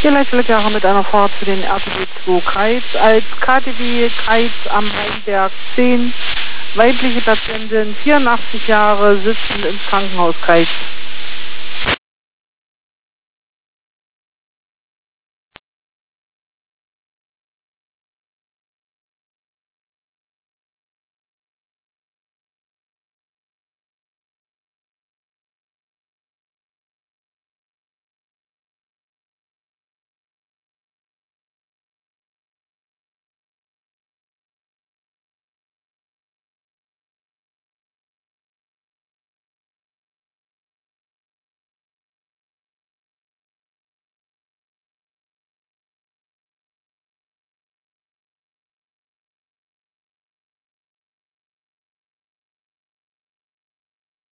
Hier Leitwilligare mit einer Fahrt für den RTW 2 Kreiz als KTW Kreiz am Rheinberg 10. Weibliche Patientin, 84 Jahre, sitzend im Krankenhaus Kreiz.